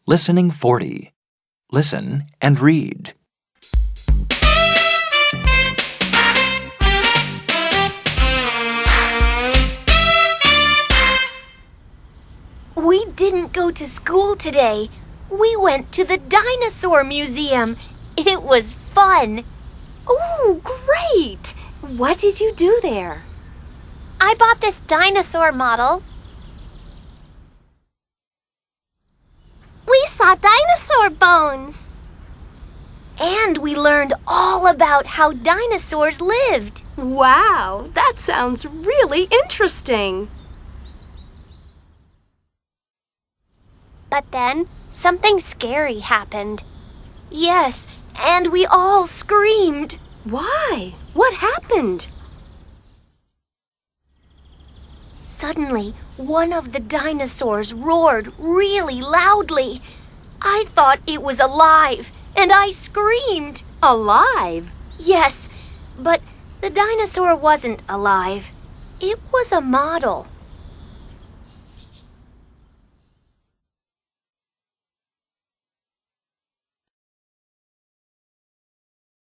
Listening 40. Listen and read. We didn't go to school today. We went to the dinosaur museum. It was fun. Oh, great! What did you do there? I bought this dinosaur model. We saw dinosaur bones. And we learned all about how dinosaurs lived. Wow, that sounds really interesting. But then something scary happened. Yes, and we all screamed. Why? What happened? Suddenly, one of the dinosaurs roared really loudly. I thought it was alive, and I screamed. Alive? Yes, but the dinosaur wasn't alive. It was a model.